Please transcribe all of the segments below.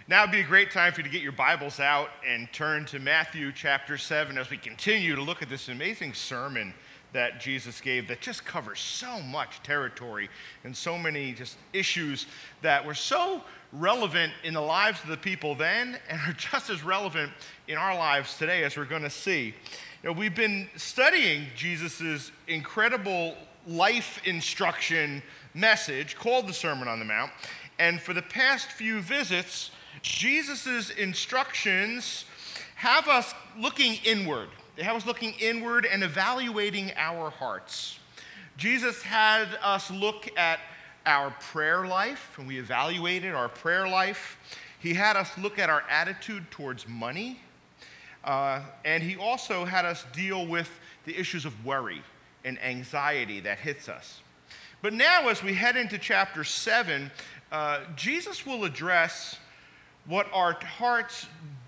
Now would be a great time for you to get your Bibles out and turn to Matthew chapter 7 as we continue to look at this amazing sermon that Jesus gave that just covers so much territory and so many just issues that were so relevant in the lives of the people then and are just as relevant in our lives today, as we're going to see. We've been studying Jesus' incredible life instruction message called the Sermon on the Mount, and for the past few visits, Jesus' instructions have us looking inward. They have us looking inward and evaluating our hearts. Jesus had us look at our prayer life, and we evaluated our prayer life. He had us look at our attitude towards money, and he also had us deal with the issues of worry and anxiety that hits us. But now, as we head into chapter 7, Jesus will address what our hearts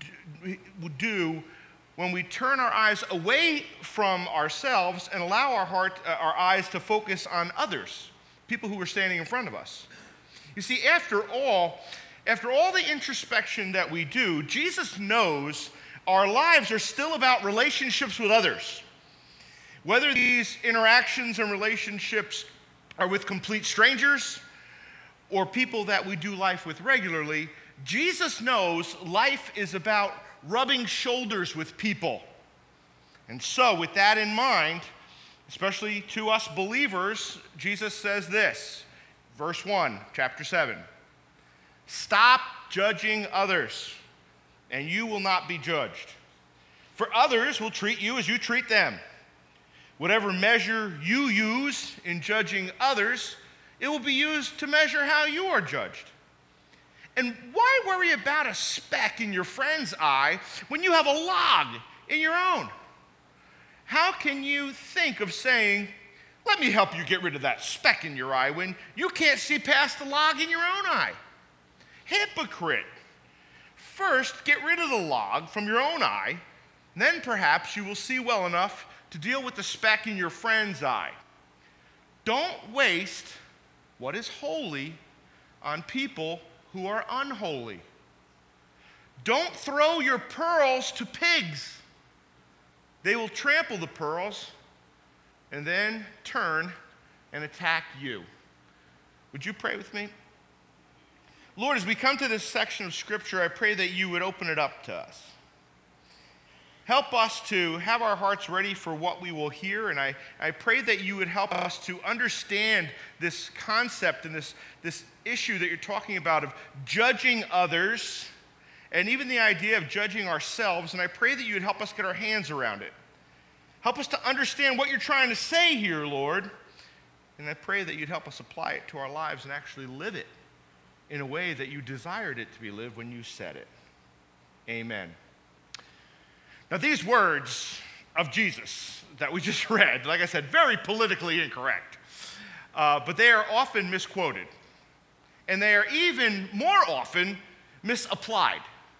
do when we turn our eyes away from ourselves and allow our eyes to focus on others, people who are standing in front of us. You see, after all the introspection that we do, Jesus knows our lives are still about relationships with others. Whether these interactions and relationships are with complete strangers or people that we do life with regularly, Jesus knows life is about rubbing shoulders with people. And so, with that in mind, especially to us believers, Jesus says this, verse 1, chapter 7. Stop judging others, and you will not be judged. For others will treat you as you treat them. Whatever measure you use in judging others, it will be used to measure how you are judged. And why worry about a speck in your friend's eye when you have a log in your own? How can you think of saying, let me help you get rid of that speck in your eye, when you can't see past the log in your own eye? Hypocrite. First, get rid of the log from your own eye, then perhaps you will see well enough to deal with the speck in your friend's eye. Don't waste what is holy on people who are unholy. Don't throw your pearls to pigs. They will trample the pearls and then turn and attack you. Would you pray with me? Lord, as we come to this section of Scripture, I pray that you would open it up to us. Help us to have our hearts ready for what we will hear, and I pray that you would help us to understand this concept and this issue that you're talking about of judging others, and even the idea of judging ourselves, and I pray that you would help us get our hands around it. Help us to understand what you're trying to say here, Lord, and I pray that you'd help us apply it to our lives and actually live it in a way that you desired it to be lived when you said it. Amen. Now, these words of Jesus that we just read, like I said, very politically incorrect, but they are often misquoted, and they are even more often misapplied.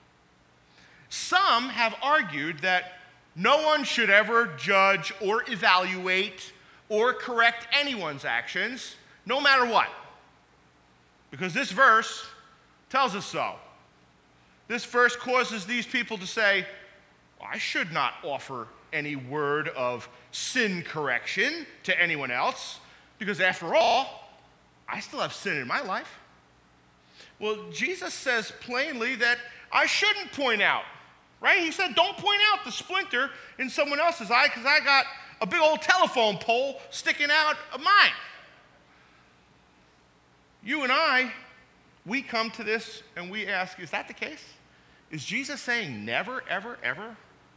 Some have argued that no one should ever judge or evaluate or correct anyone's actions, no matter what, because this verse tells us so. This verse causes these people to say, I should not offer any word of sin correction to anyone else, because after all, I still have sin in my life. Well, Jesus says plainly that I shouldn't point out, right? He said, don't point out the splinter in someone else's eye, because I got a big old telephone pole sticking out of mine. You and I, we come to this and we ask, is that the case? Is Jesus saying never, ever, ever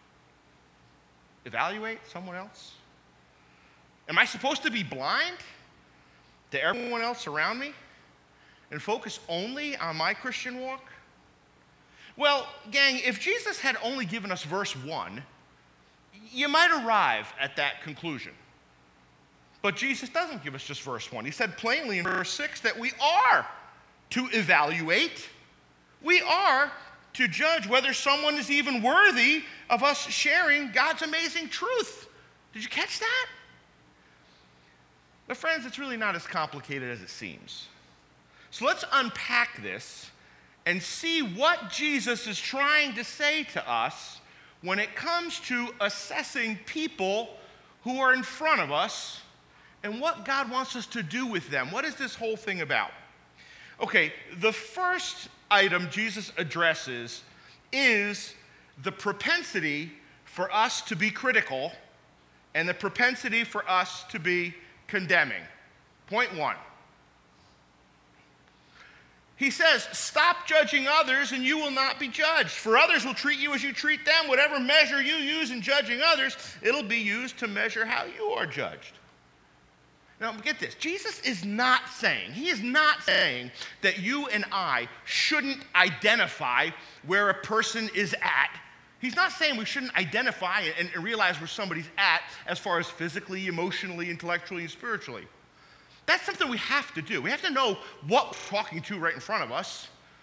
evaluate someone else? Am I supposed to be blind to everyone else around me and focus only on my Christian walk? Well, gang, if Jesus had only given us verse 1, you might arrive at that conclusion. But Jesus doesn't give us just verse 1. He said plainly in verse 6 that we are to evaluate. We are to judge whether someone is even worthy of us sharing God's amazing truth. Did you catch that? But friends, it's really not as complicated as it seems. So let's unpack this and see what Jesus is trying to say to us when it comes to assessing people who are in front of us and what God wants us to do with them. What is this whole thing about? Okay, the first item Jesus addresses is the propensity for us to be critical and the propensity for us to be condemning. Point one. He says, stop judging others and you will not be judged. For others will treat you as you treat them. Whatever measure you use in judging others, it'll be used to measure how you are judged. Now, get this. Jesus is not saying that you and I shouldn't identify where a person is at. He's not saying we shouldn't identify and realize where somebody's at as far as physically, emotionally, intellectually, and spiritually. That's something we have to do. We have to know what we're talking to right in front of us.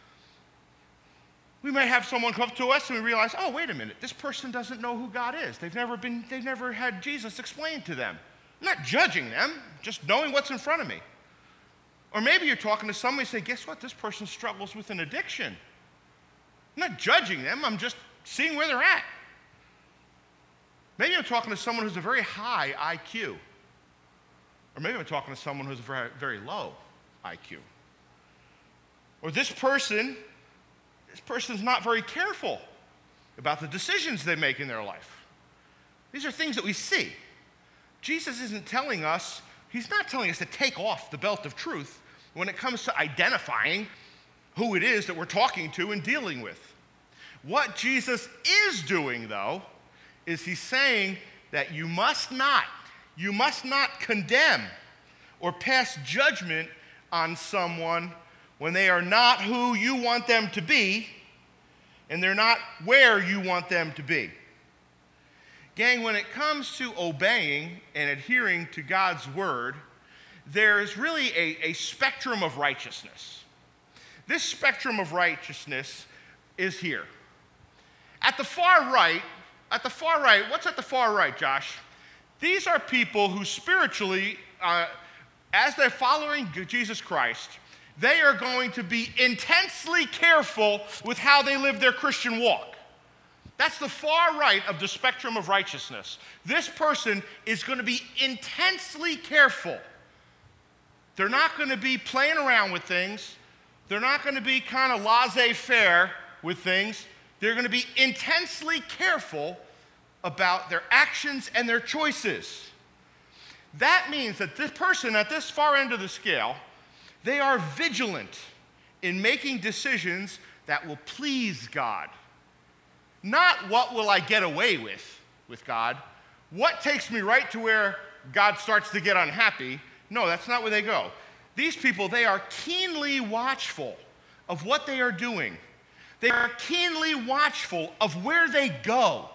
We may have someone come up to us and we realize, oh, wait a minute, this person doesn't know who God is. They've never had Jesus explained to them. I'm not judging them, just knowing what's in front of me. Or maybe you're talking to somebody and say, guess what? This person struggles with an addiction. I'm not judging them, I'm just seeing where they're at. Maybe I'm talking to someone who's a very high IQ. Or maybe I'm talking to someone who's a very, very low IQ. Or this person's not very careful about the decisions they make in their life. These are things that we see. Jesus isn't telling us, he's not telling us to take off the belt of truth when it comes to identifying who it is that we're talking to and dealing with. What Jesus is doing, though, is he's saying that you must not condemn or pass judgment on someone when they are not who you want them to be and they're not where you want them to be. Gang, when it comes to obeying and adhering to God's word, there is really a spectrum of righteousness. This spectrum of righteousness is here. At the far right, what's at the far right, Josh? These are people who spiritually, as they're following Jesus Christ, they are going to be intensely careful with how they live their Christian walk. That's the far right of the spectrum of righteousness. This person is going to be intensely careful. They're not going to be playing around with things. They're not going to be kind of laissez-faire with things. They're going to be intensely careful about their actions and their choices. That means that this person at this far end of the scale, they are vigilant in making decisions that will please God. Not what will I get away with God. What takes me right to where God starts to get unhappy? No, that's not where they go. These people, they are keenly watchful of what they are doing. They are keenly watchful of where they go.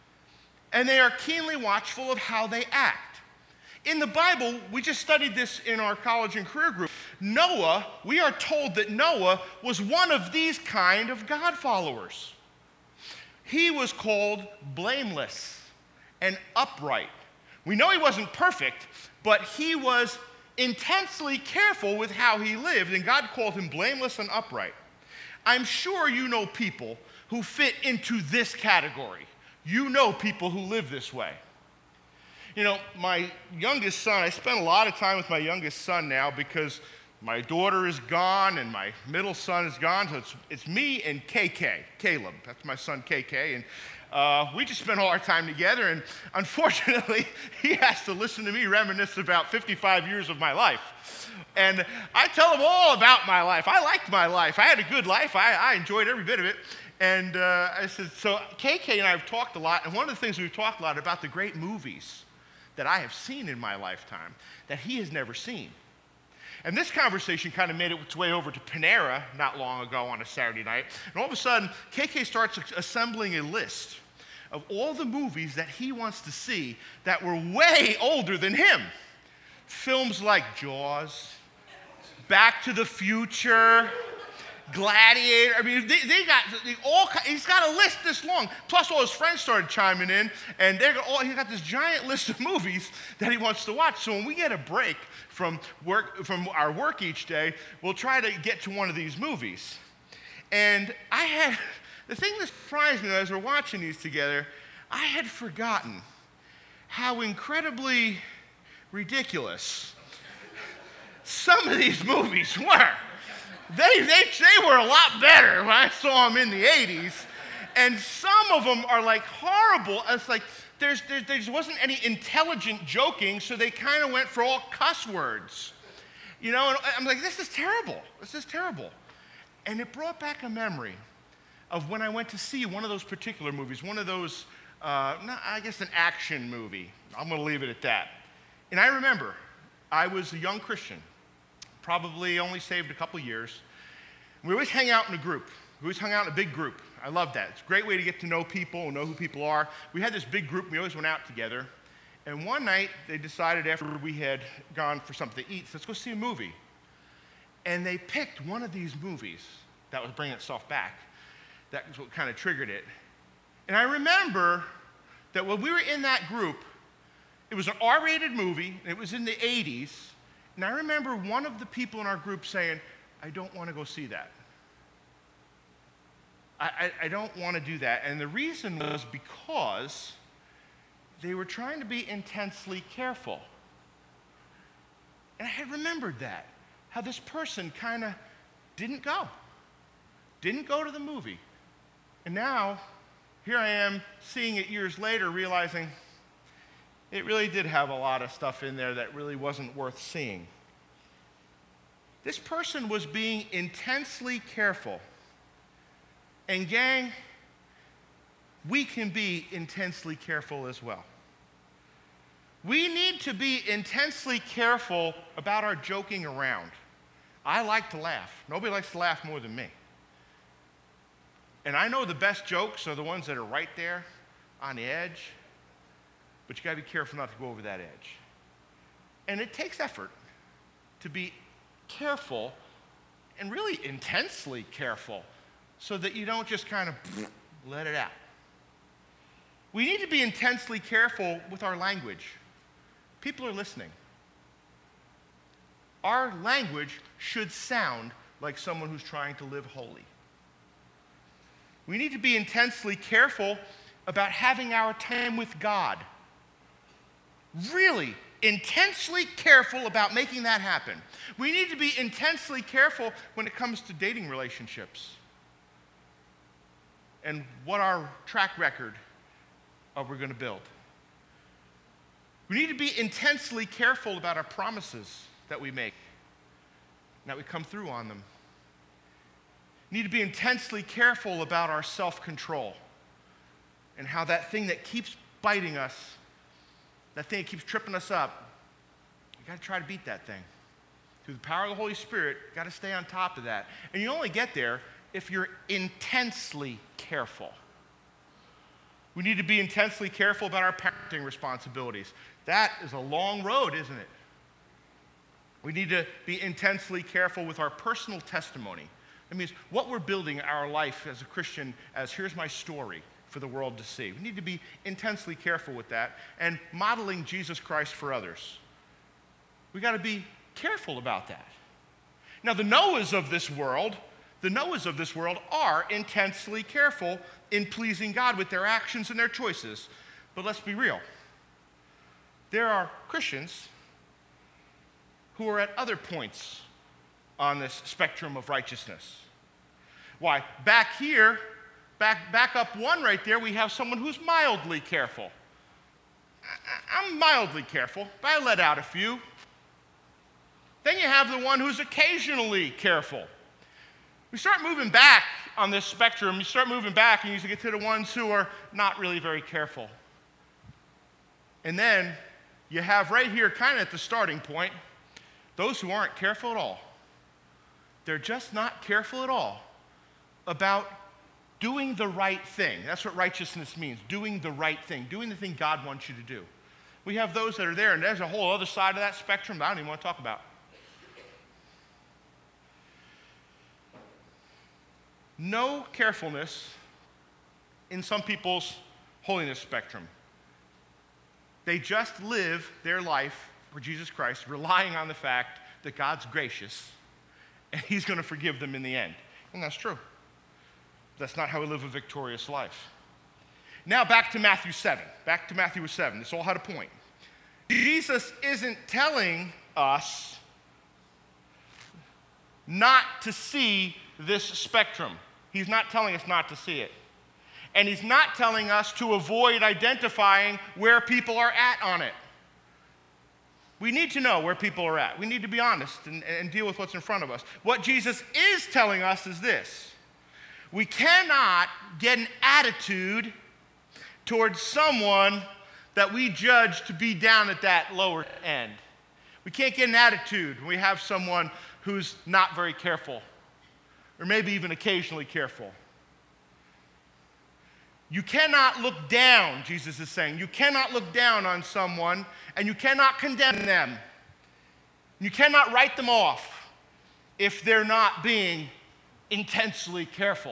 And they are keenly watchful of how they act. In the Bible, we just studied this in our college and career group. Noah, we are told that Noah was one of these kind of God followers. He was called blameless and upright. We know he wasn't perfect, but he was intensely careful with how he lived, and God called him blameless and upright. I'm sure you know people who fit into this category. You know people who live this way. You know, my youngest son, I spend a lot of time with my youngest son now because my daughter is gone and my middle son is gone, so it's me and KK, Caleb. That's my son KK, and we just spend all our time together, and unfortunately, he has to listen to me reminisce about 55 years of my life. And I tell him all about my life. I liked my life. I had a good life. I enjoyed every bit of it. And I said, so KK and I have talked a lot, and one of the things we've talked a lot about the great movies that I have seen in my lifetime that he has never seen. And this conversation kind of made its way over to Panera not long ago on a Saturday night. And all of a sudden, KK starts assembling a list of all the movies that he wants to see that were way older than him. Films like Jaws, Back to the Future, Gladiator. I mean, he's got a list this long. Plus, all his friends started chiming in, and he got this giant list of movies that he wants to watch. So when we get a break from our work each day, we'll try to get to one of these movies. And the thing that surprised me as we're watching these together, I had forgotten how incredibly ridiculous some of these movies were. They were a lot better when I saw them in the 80s. And some of them are like horrible. It's like there just wasn't any intelligent joking, so they kind of went for all cuss words. You know, and I'm like, this is terrible. This is terrible. And it brought back a memory of when I went to see one of those particular movies, one of those, I guess an action movie. I'm going to leave it at that. And I remember I was a young Christian, probably only saved a couple years. We always hang out in a group. We always hung out in a big group. I love that. It's a great way to get to know people and know who people are. We had this big group. We always went out together. And one night, they decided after we had gone for something to eat, let's go see a movie. And they picked one of these movies that was bringing itself back. That was what kind of triggered it. And I remember that when we were in that group, it was an R-rated movie. And it was in the 80s. And I remember one of the people in our group saying, I don't want to go see that. I don't want to do that. And the reason was because they were trying to be intensely careful. And I had remembered that, how this person kind of didn't go to the movie. And now, here I am seeing it years later, realizing it really did have a lot of stuff in there that really wasn't worth seeing. This person was being intensely careful. And gang, we can be intensely careful as well. We need to be intensely careful about our joking around. I like to laugh. Nobody likes to laugh more than me. And I know the best jokes are the ones that are right there on the edge, but you gotta be careful not to go over that edge. And it takes effort to be careful and really intensely careful so that you don't just kind of let it out. We need to be intensely careful with our language. People are listening. Our language should sound like someone who's trying to live holy. We need to be intensely careful about having our time with God. Really intensely careful about making that happen. We need to be intensely careful when it comes to dating relationships and what our track record we're going to build. We need to be intensely careful about our promises that we make, and that we come through on them. We need to be intensely careful about our self-control and how that thing that keeps biting us, that thing that keeps tripping us up, you got to try to beat that thing. Through the power of the Holy Spirit, you got to stay on top of that. And you only get there if you're intensely careful. We need to be intensely careful about our parenting responsibilities. That is a long road, isn't it? We need to be intensely careful with our personal testimony. That means what we're building our life as a Christian as here's my story for the world to see. We need to be intensely careful with that and modeling Jesus Christ for others. We got to be careful about that. Now, the Noahs of this world are intensely careful in pleasing God with their actions and their choices. But let's be real. There are Christians who are at other points on this spectrum of righteousness. Why? Back here, back up one right there, we have someone who's mildly careful. I'm mildly careful, but I let out a few. Then you have the one who's occasionally careful. We start moving back on this spectrum. You start moving back and you get to the ones who are not really very careful. And then you have right here, kind of at the starting point, those who aren't careful at all. They're just not careful at all about doing the right thing. That's what righteousness means, doing the right thing, doing the thing God wants you to do. We have those that are there, and there's a whole other side of that spectrum that I don't even want to talk about. No carefulness in some people's holiness spectrum. They just live their life for Jesus Christ, relying on the fact that God's gracious and He's going to forgive them in the end. And that's true. That's not how we live a victorious life. Now back to Matthew 7. Back to Matthew 7. This all had a point. Jesus isn't telling us not to see this spectrum. He's not telling us not to see it. And he's not telling us to avoid identifying where people are at on it. We need to know where people are at. We need to be honest and deal with what's in front of us. What Jesus is telling us is this. We cannot get an attitude towards someone that we judge to be down at that lower end. We can't get an attitude when we have someone who's not very careful, or maybe even occasionally careful. You cannot look down, Jesus is saying. You cannot look down on someone, and you cannot condemn them. You cannot write them off if they're not being intensely careful.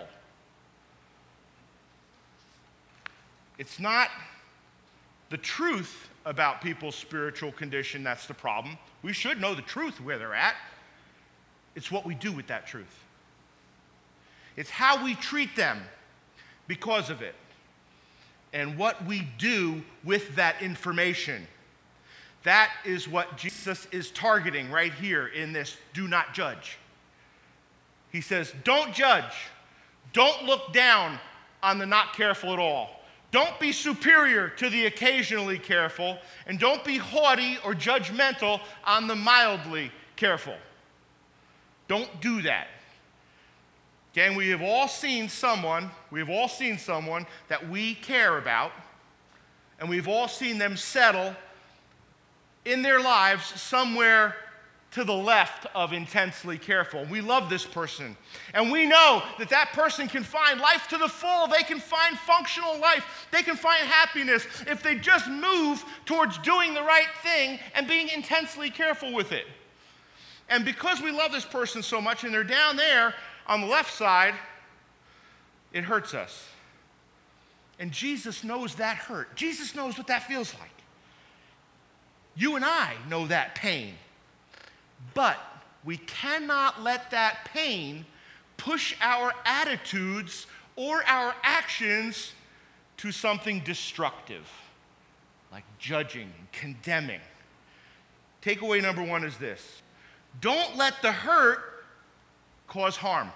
It's not the truth about people's spiritual condition that's the problem. We should know the truth where they're at. It's what we do with that truth. It's how we treat them because of it, and what we do with that information. That is what Jesus is targeting right here in this do not judge. He says, don't judge. Don't look down on the not careful at all. Don't be superior to the occasionally careful, and don't be haughty or judgmental on the mildly careful. Don't do that. Again, we have all seen someone that we care about, and we've all seen them settle in their lives somewhere to the left of intensely careful. We love this person, and we know that that person can find life to the full. They can find functional life. They can find happiness if they just move towards doing the right thing and being intensely careful with it. And because we love this person so much, and they're down there on the left side, it hurts us. And Jesus knows that hurt. Jesus knows what that feels like. You and I know that pain. But we cannot let that pain push our attitudes or our actions to something destructive, like judging and condemning. Takeaway number one is this. Don't let the hurt cause harm.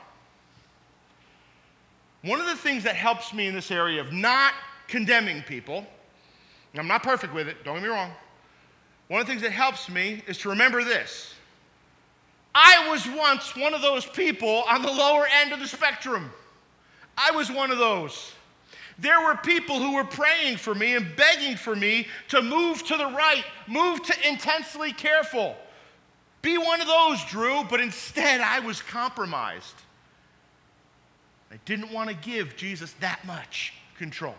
One of the things that helps me in this area of not condemning people, and I'm not perfect with it, don't get me wrong. One of the things that helps me is to remember this. I was once one of those people on the lower end of the spectrum. I was one of those. There were people who were praying for me and begging for me to move to the right, move to intensely careful. Be one of those, Drew, but instead I was compromised. I didn't want to give Jesus that much control.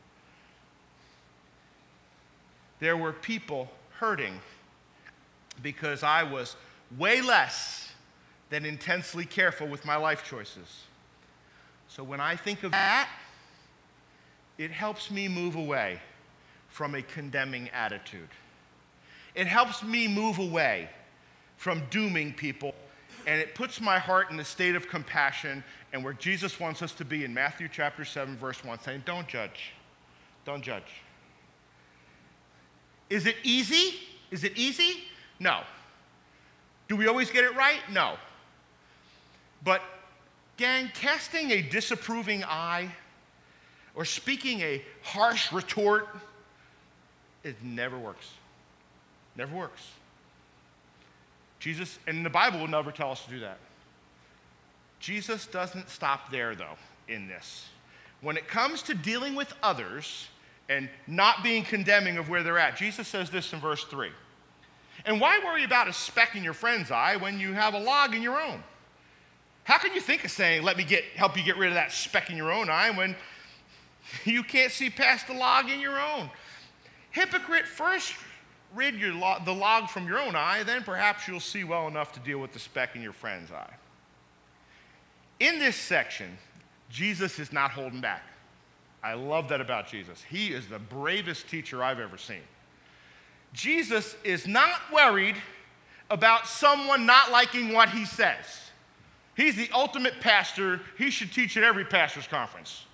There were people hurting because I was way less than intensely careful with my life choices. So when I think of that, it helps me move away from a condemning attitude. It helps me move away from dooming people, and it puts my heart in a state of compassion and where Jesus wants us to be in Matthew chapter 7, verse 1, saying, don't judge. Don't judge. Is it easy? Is it easy? No. Do we always get it right? No. But, gang, casting a disapproving eye or speaking a harsh retort, it never works. Never works. Jesus, and the Bible will never tell us to do that. Jesus doesn't stop there, though, in this. When it comes to dealing with others and not being condemning of where they're at, Jesus says this in verse 3. And why worry about a speck in your friend's eye when you have a log in your own? How can you think of saying, let me help you get rid of that speck in your own eye when you can't see past the log in your own? Hypocrite, first rid the log from your own eye, then perhaps you'll see well enough to deal with the speck in your friend's eye. In this section, Jesus is not holding back. I love that about Jesus. He is the bravest teacher I've ever seen. Jesus is not worried about someone not liking what he says. He's the ultimate pastor. He should teach at every pastor's conference.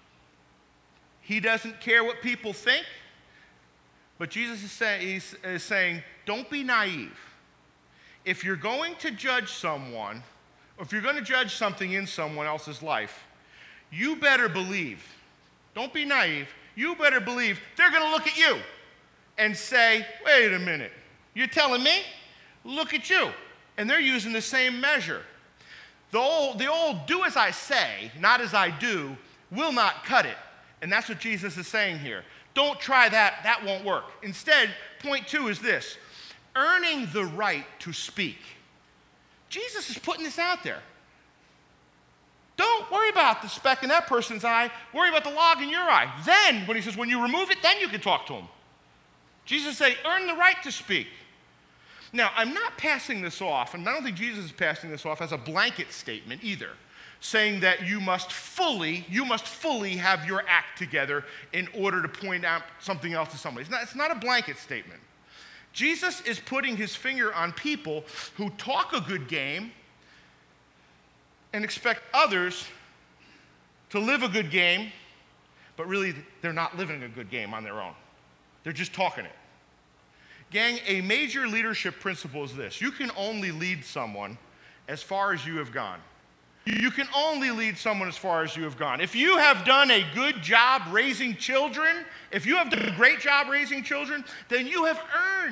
He doesn't care what people think, but Jesus is saying, don't be naive. If you're going to judge someone, or if you're going to judge something in someone else's life, you better believe, don't be naive, you better believe they're going to look at you and say, wait a minute, you're telling me? Look at you. And they're using the same measure. The old do as I say, not as I do, will not cut it. And that's what Jesus is saying here. Don't try that. That won't work. Instead, point 2 is this: earning the right to speak. Jesus is putting this out there. Don't worry about the speck in that person's eye. Worry about the log in your eye. Then, when he says, when you remove it, then you can talk to him. Jesus says, earn the right to speak. Now, I'm not passing this off, and I don't think Jesus is passing this off as a blanket statement either, saying that you must fully have your act together in order to point out something else to somebody. It's not a blanket statement. Jesus is putting his finger on people who talk a good game and expect others to live a good game, but really they're not living a good game on their own. They're just talking it. Gang, a major leadership principle is this: you can only lead someone as far as you have gone. You can only lead someone as far as you have gone. If you have done a good job raising children, if you have done a great job raising children, then you have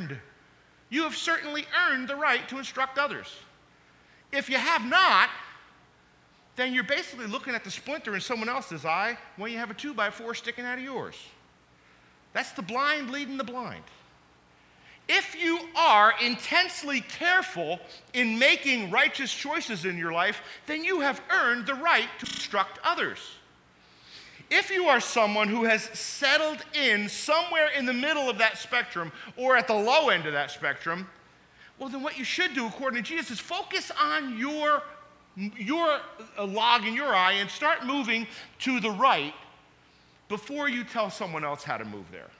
certainly earned the right to instruct others. If you have not, then you're basically looking at the splinter in someone else's eye when you have a 2x4 sticking out of yours. That's the blind leading the blind. If you are intensely careful in making righteous choices in your life, then you have earned the right to instruct others. If you are someone who has settled in somewhere in the middle of that spectrum or at the low end of that spectrum, well, then what you should do, according to Jesus, is focus on your log in your eye and start moving to the right before you tell someone else how to move there.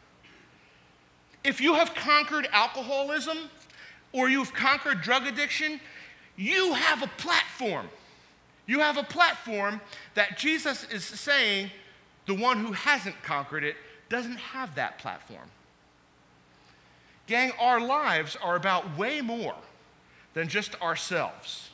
If you have conquered alcoholism or you've conquered drug addiction, you have a platform. You have a platform that Jesus is saying the one who hasn't conquered it doesn't have that platform. Gang, our lives are about way more than just ourselves.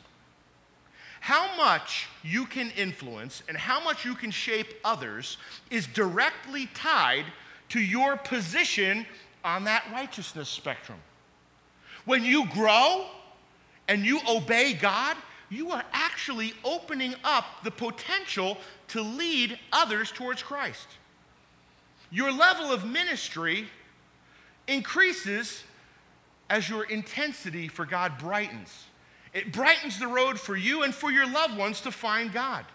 How much you can influence and how much you can shape others is directly tied to your position on that righteousness spectrum. When you grow and you obey God, you are actually opening up the potential to lead others towards Christ. Your level of ministry increases as your intensity for God brightens. It brightens the road for you and for your loved ones to find God.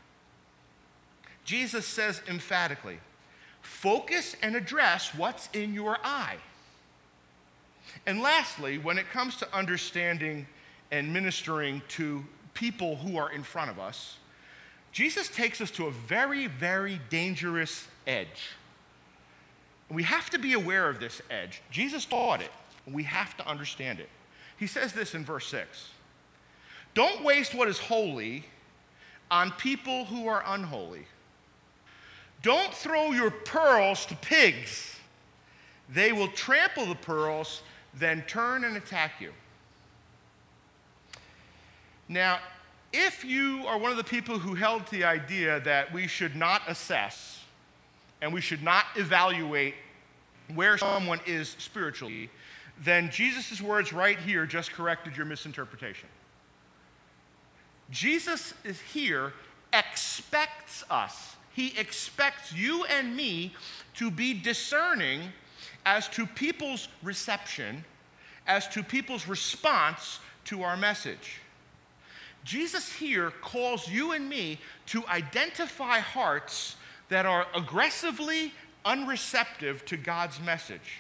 Jesus says emphatically, focus and address what's in your eye. And lastly, when it comes to understanding and ministering to people who are in front of us, Jesus takes us to a very, very dangerous edge. We have to be aware of this edge. Jesus taught it. We have to understand it. He says this in verse 6. Don't waste what is holy on people who are unholy. Don't throw your pearls to pigs. They will trample the pearls, then turn and attack you. Now, if you are one of the people who held to the idea that we should not assess and we should not evaluate where someone is spiritually, then Jesus' words right here just corrected your misinterpretation. Jesus is here, expects us. He expects you and me to be discerning as to people's reception, as to people's response to our message. Jesus here calls you and me to identify hearts that are aggressively unreceptive to God's message.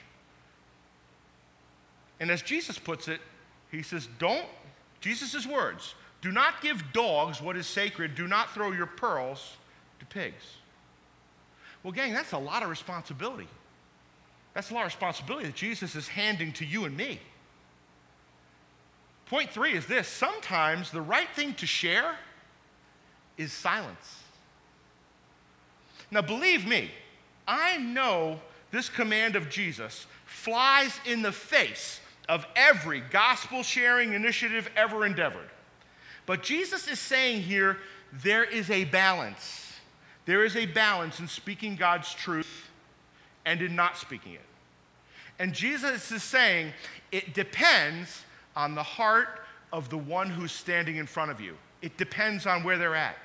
And as Jesus puts it, he says, Jesus' words, do not give dogs what is sacred, do not throw your pearls to pigs. Well, gang, that's a lot of responsibility. That's a lot of responsibility that Jesus is handing to you and me. Point 3 is this: sometimes the right thing to share is silence. Now, believe me, I know this command of Jesus flies in the face of every gospel-sharing initiative ever endeavored. But Jesus is saying here, there is a balance. There is a balance in speaking God's truth and in not speaking it. And Jesus is saying it depends on the heart of the one who's standing in front of you. It depends on where they're at.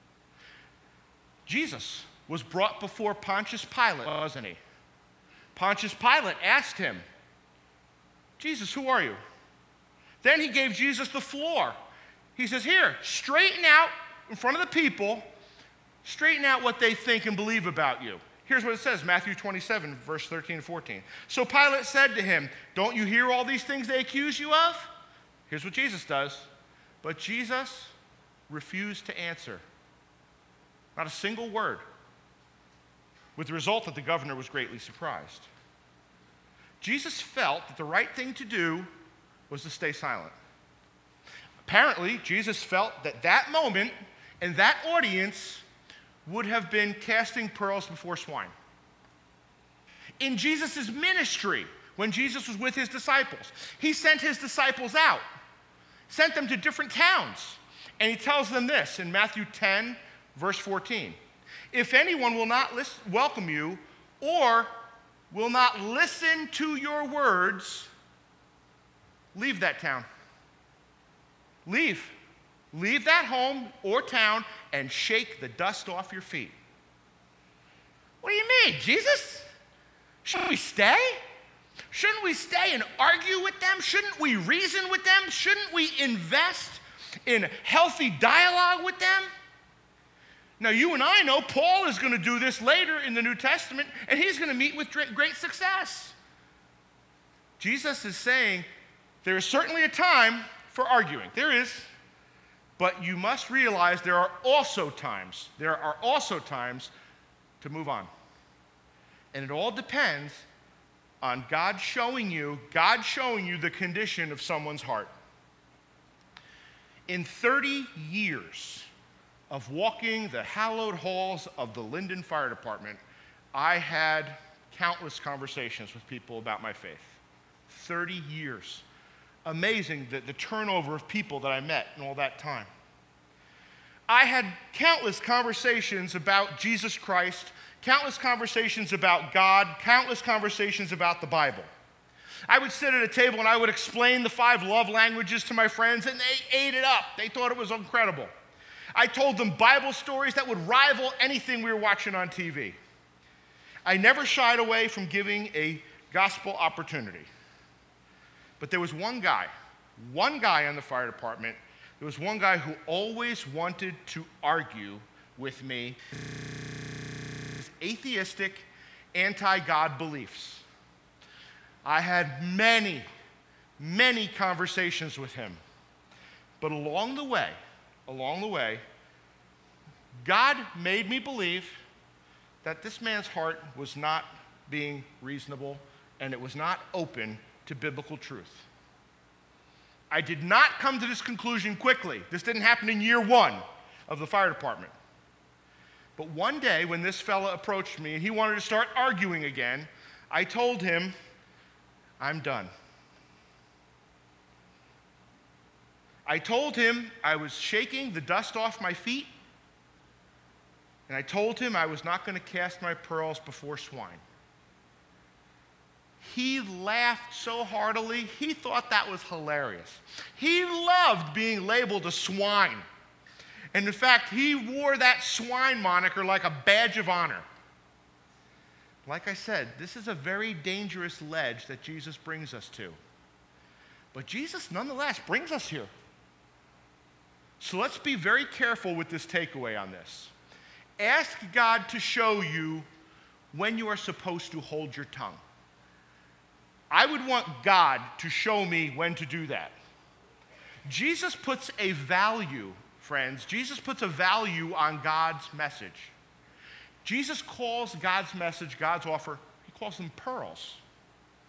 Jesus was brought before Pontius Pilate, wasn't he? Pontius Pilate asked him, Jesus, who are you? Then he gave Jesus the floor. He says, here, straighten out in front of the people, straighten out what they think and believe about you. Here's what it says, Matthew 27, verse 13 and 14. So Pilate said to him, don't you hear all these things they accuse you of? Here's what Jesus does. But Jesus refused to answer. Not a single word. With the result that the governor was greatly surprised. Jesus felt that the right thing to do was to stay silent. Apparently, Jesus felt that that moment and that audience would have been casting pearls before swine. In Jesus' ministry, when Jesus was with his disciples, he sent his disciples out, sent them to different towns, and he tells them this in Matthew 10, verse 14. If anyone will not welcome you or will not listen to your words, leave that town. Leave. Leave that home or town and shake the dust off your feet. What do you mean, Jesus? Shouldn't we stay? Shouldn't we stay and argue with them? Shouldn't we reason with them? Shouldn't we invest in healthy dialogue with them? Now, you and I know Paul is going to do this later in the New Testament, and he's going to meet with great success. Jesus is saying there is certainly a time for arguing. There is. But you must realize there are also times to move on. And it all depends on God showing you the condition of someone's heart. In 30 years of walking the hallowed halls of the Linden Fire Department, I had countless conversations with people about my faith. 30 years. Amazing the turnover of people that I met in all that time. I had countless conversations about Jesus Christ, countless conversations about God, countless conversations about the Bible. I would sit at a table and I would explain the 5 love languages to my friends, and they ate it up. They thought it was incredible. I told them Bible stories that would rival anything we were watching on TV. I never shied away from giving a gospel opportunity. But there was one guy in the fire department, there was one guy who always wanted to argue with me his atheistic, anti-God beliefs. I had many, many conversations with him. But along the way, God made me believe that this man's heart was not being reasonable and it was not open to biblical truth. I did not come to this conclusion quickly. This didn't happen in year 1 of the fire department. But one day when this fella approached me and he wanted to start arguing again, I told him, I'm done. I told him I was shaking the dust off my feet, and I told him I was not going to cast my pearls before swine. He laughed so heartily, he thought that was hilarious. He loved being labeled a swine. And in fact, he wore that swine moniker like a badge of honor. Like I said, this is a very dangerous ledge that Jesus brings us to. But Jesus, nonetheless, brings us here. So let's be very careful with this takeaway on this. Ask God to show you when you are supposed to hold your tongue. I would want God to show me when to do that. Jesus puts a value, friends, Jesus puts a value on God's message. Jesus calls God's message, God's offer, he calls them pearls.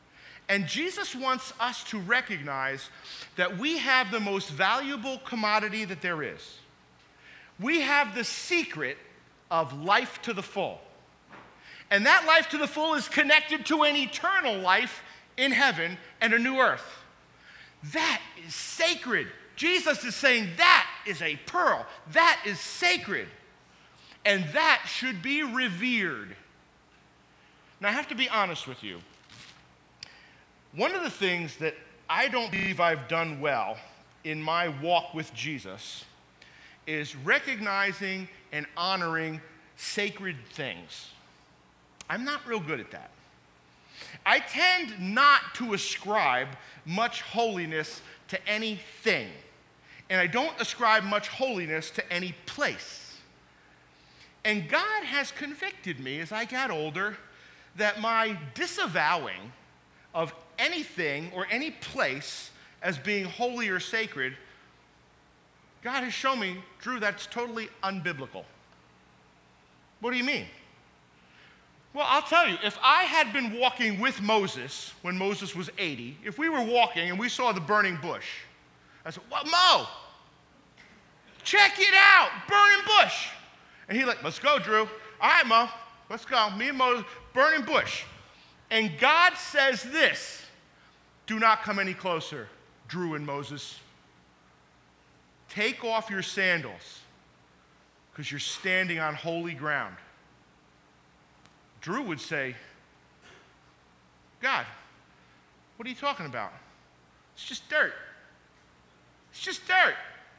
And Jesus wants us to recognize that we have the most valuable commodity that there is. We have the secret of life to the full. And that life to the full is connected to an eternal life in heaven and a new earth. That is sacred. Jesus is saying that is a pearl. That is sacred. And that should be revered. Now, I have to be honest with you. One of the things that I don't believe I've done well in my walk with Jesus is recognizing and honoring sacred things. I'm not real good at that. I tend not to ascribe much holiness to anything, and I don't ascribe much holiness to any place. And God has convicted me as I got older that my disavowing of anything or any place as being holy or sacred, God has shown me, Drew, that's totally unbiblical. What do you mean? Well, I'll tell you, if I had been walking with Moses when Moses was 80, if we were walking and we saw the burning bush, I said, well, Mo, check it out, burning bush. And he's like, let's go, Drew. All right, Mo, let's go. Me and Moses, burning bush. And God says this, do not come any closer, Drew and Moses. Take off your sandals, because you're standing on holy ground. Drew would say, God, what are you talking about? It's just dirt. It's just dirt.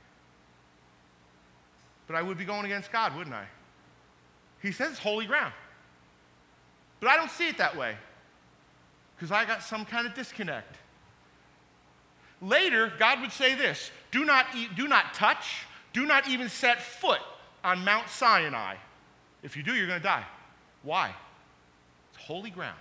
But I would be going against God, wouldn't I? He says it's holy ground. But I don't see it that way, because I got some kind of disconnect. Later, God would say this, do not touch, do not even set foot on Mount Sinai. If you do, you're going to die. Why? It's holy ground.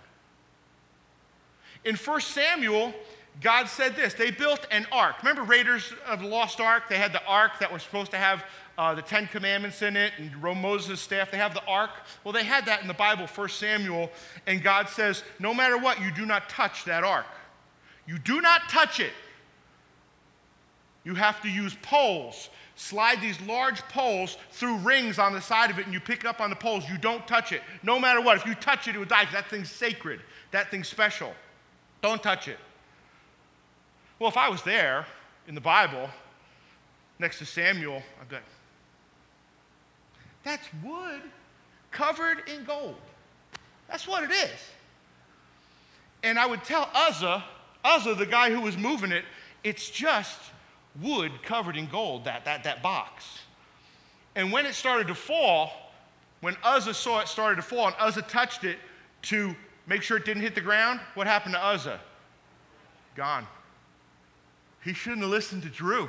In 1 Samuel, God said this. They built an ark. Remember Raiders of the Lost Ark? They had the ark that was supposed to have the Ten Commandments in it, and Moses' staff. They have the ark. Well, they had that in the Bible, 1 Samuel, and God says, no matter what, you do not touch that ark. You do not touch it. You have to use poles. Slide these large poles through rings on the side of it, and you pick up on the poles. You don't touch it. No matter what. If you touch it, it will die, because that thing's sacred. That thing's special. Don't touch it. Well, if I was there in the Bible next to Samuel, I'd be like, that's wood covered in gold. That's what it is. And I would tell Uzzah, the guy who was moving it, it's just wood covered in gold, that box. And when it started to fall, when Uzzah saw it started to fall and Uzzah touched it to make sure it didn't hit the ground, what happened to Uzzah? Gone. He shouldn't have listened to Drew.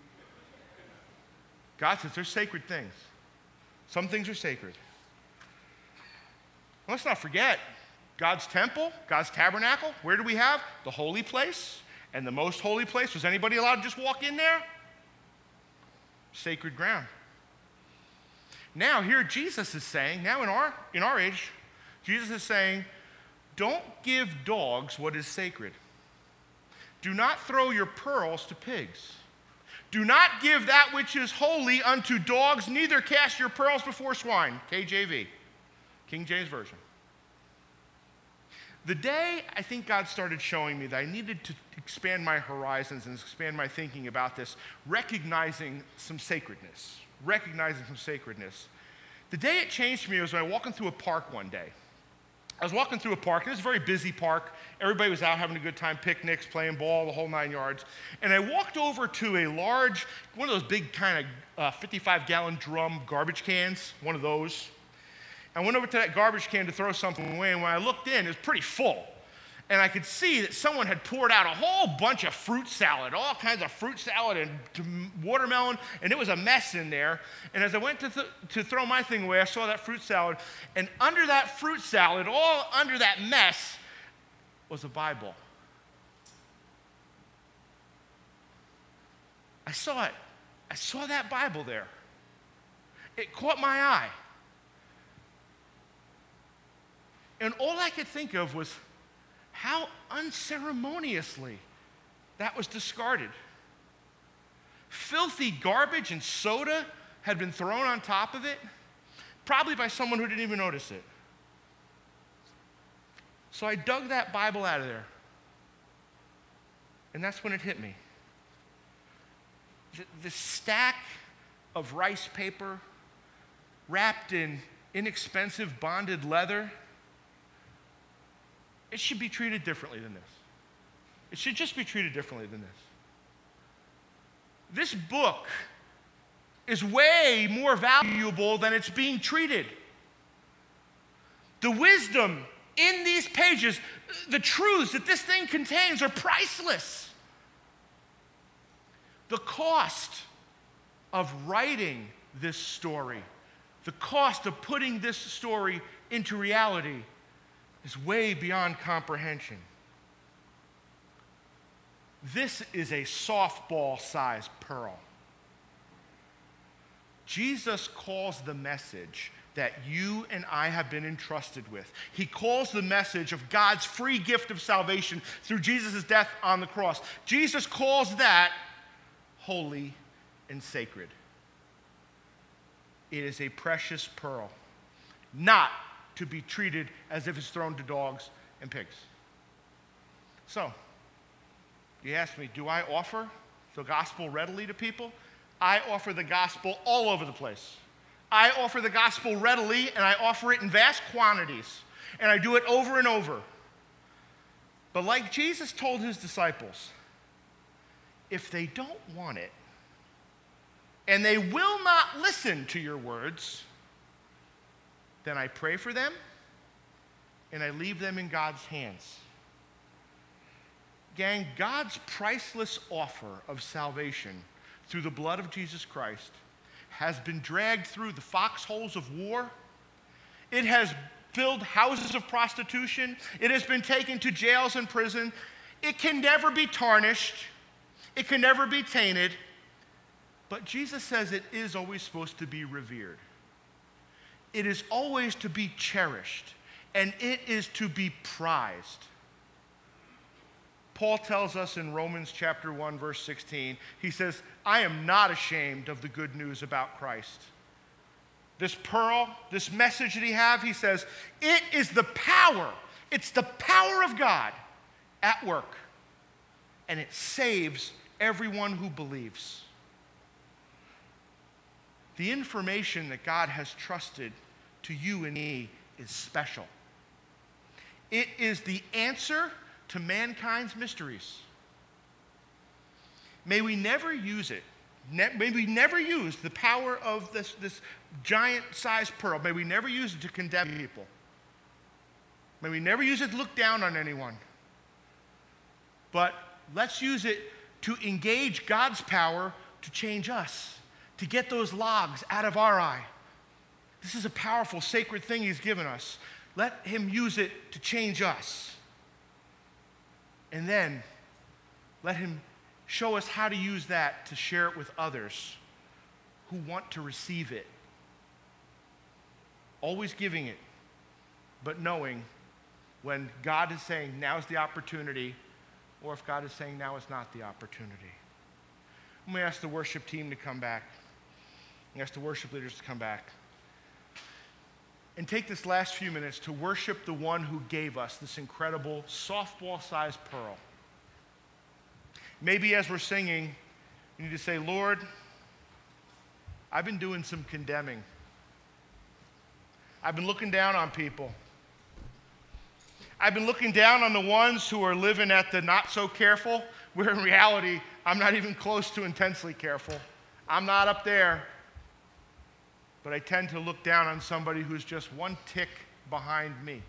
God says there's sacred things. Some things are sacred. Let's not forget God's temple, God's tabernacle. Where do we have? The holy place and the most holy place. Was anybody allowed to just walk in there? Sacred ground. Now here Jesus is saying, now in our age, Jesus is saying, don't give dogs what is sacred. Do not throw your pearls to pigs. Do not give that which is holy unto dogs, neither cast your pearls before swine. KJV, King James Version. The day I think God started showing me that I needed to expand my horizons and expand my thinking about this, recognizing some sacredness. The day it changed for me was when I was walking through a park one day. I was walking through a park. It was a very busy park. Everybody was out having a good time, picnics, playing ball, the whole 9 yards. And I walked over to a large, one of those big kind of 55-gallon drum garbage cans, one of those. I went over to that garbage can to throw something away, and when I looked in, it was pretty full. And I could see that someone had poured out a whole bunch of fruit salad, all kinds of fruit salad and watermelon, and it was a mess in there. And as I went to throw my thing away, I saw that fruit salad, and under that fruit salad, all under that mess, was a Bible. I saw it. I saw that Bible there. It caught my eye. And all I could think of was, how unceremoniously that was discarded. Filthy garbage and soda had been thrown on top of it, probably by someone who didn't even notice it. So I dug that Bible out of there. And that's when it hit me. The stack of rice paper wrapped in inexpensive bonded leather, it should be treated differently than this. It should just be treated differently than this. This book is way more valuable than it's being treated. The wisdom in these pages, the truths that this thing contains are priceless. The cost of writing this story, the cost of putting this story into reality is way beyond comprehension. This is a softball-sized pearl. Jesus calls the message that you and I have been entrusted with. He calls the message of God's free gift of salvation through Jesus' death on the cross. Jesus calls that holy and sacred. It is a precious pearl, not to be treated as if it's thrown to dogs and pigs. So, you ask me, do I offer the gospel readily to people? I offer the gospel all over the place. I offer the gospel readily, and I offer it in vast quantities, and I do it over and over. But like Jesus told his disciples, if they don't want it, and they will not listen to your words, then I pray for them, and I leave them in God's hands. Gang, God's priceless offer of salvation through the blood of Jesus Christ has been dragged through the foxholes of war. It has filled houses of prostitution. It has been taken to jails and prison. It can never be tarnished. It can never be tainted. But Jesus says it is always supposed to be revered. It is always to be cherished, and it is to be prized. Paul tells us in Romans chapter 1, verse 16, he says, I am not ashamed of the good news about Christ. This pearl, this message that he says, it is the power. It's the power of God at work. And it saves everyone who believes. The information that God has trusted to you and me is special. It is the answer to mankind's mysteries. May we never use it. May we never use the power of this giant-sized pearl. May we never use it to condemn people. May we never use it to look down on anyone. But let's use it to engage God's power to change us, to get those logs out of our eye. This is a powerful, sacred thing he's given us. Let him use it to change us. And then let him show us how to use that to share it with others who want to receive it. Always giving it, but knowing when God is saying, now's the opportunity, or if God is saying, now is not the opportunity. I'm going to ask the worship team to come back. I'm going to ask the worship leaders to come back. And take this last few minutes to worship the one who gave us this incredible softball-sized pearl. Maybe as we're singing, you need to say, Lord, I've been doing some condemning. I've been looking down on people. I've been looking down on the ones who are living at the not so careful, where in reality, I'm not even close to intensely careful. I'm not up there. But I tend to look down on somebody who's just one tick behind me.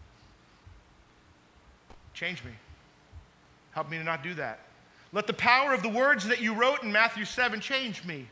Change me. Help me to not do that. Let the power of the words that you wrote in Matthew 7 change me.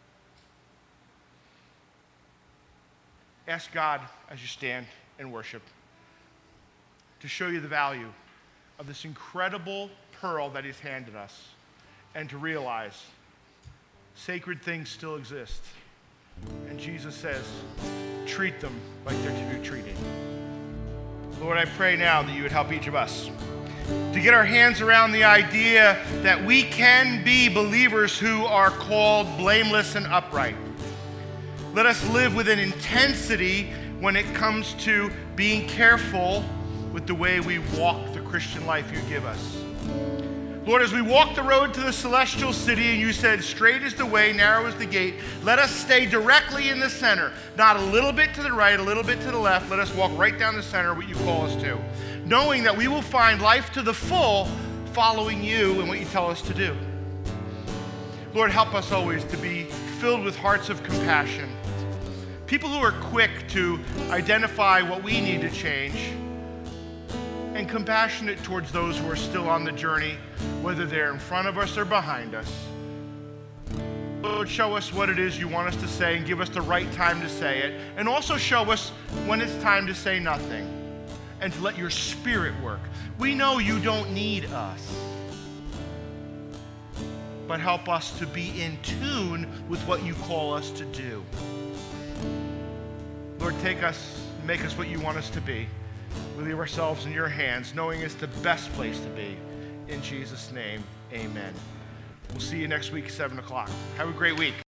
Ask God as you stand and worship to show you the value of this incredible pearl that he's handed us, and to realize sacred things still exist. And Jesus says, treat them like they're to be treated. Lord, I pray now that you would help each of us to get our hands around the idea that we can be believers who are called blameless and upright. Let us live with an intensity when it comes to being careful with the way we walk the Christian life you give us. Lord, as we walk the road to the celestial city, and you said, straight is the way, narrow is the gate, let us stay directly in the center, not a little bit to the right, a little bit to the left. Let us walk right down the center, what you call us to, knowing that we will find life to the full following you and what you tell us to do. Lord, help us always to be filled with hearts of compassion, people who are quick to identify what we need to change, and compassionate towards those who are still on the journey, whether they're in front of us or behind us. Lord, show us what it is you want us to say and give us the right time to say it, and also show us when it's time to say nothing and to let your Spirit work. We know you don't need us, but help us to be in tune with what you call us to do. Lord, take us, make us what you want us to be. We leave ourselves in your hands, knowing it's the best place to be. In Jesus' name, amen. We'll see you next week, 7 o'clock. Have a great week.